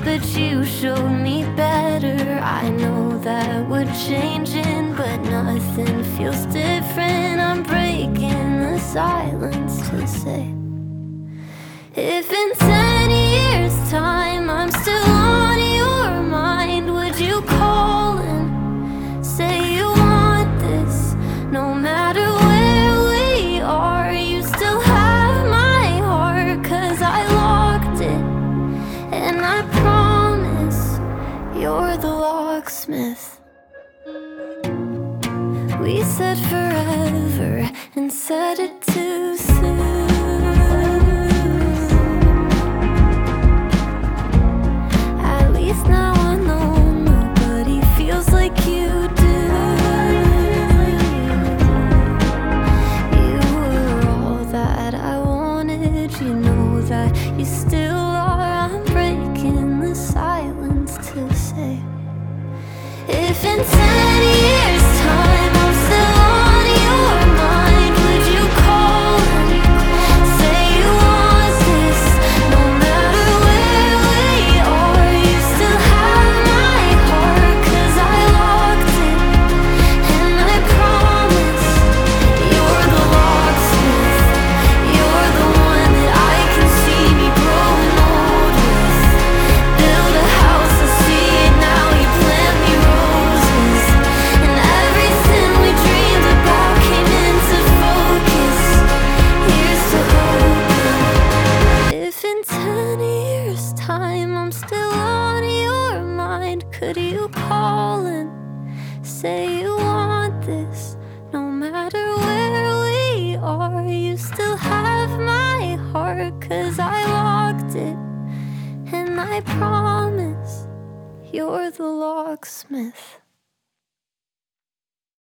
but you showed me better. I know that we're changing, but nothing feels different. I'm breaking the silence to say, if in 10 years time I'm still on your mind, would you call and say you want this? No matter where we are, you still have my heart, 'cause I locked it, and I promise you're the locksmith. We said forever and said it too soon. Now I know nobody feels like you do. You were all that I wanted, you know that you still are. I'm breaking the silence to say, if in 10 years time I'm still on your mind, would you call and say you want this? No matter where we are, you still have my heart, 'cause I locked it, and I promise you're the locksmith. You're the one that I can see me growing old with. Build a house, I see it now, you plant me roses, and everything we dreamed about came into focus. Here's to hoping, if in 10 years time I'm still on your mind, could you call and say you want this? No matter where we are, you still have my heart, 'cause I locked it, and I promise you're the locksmith.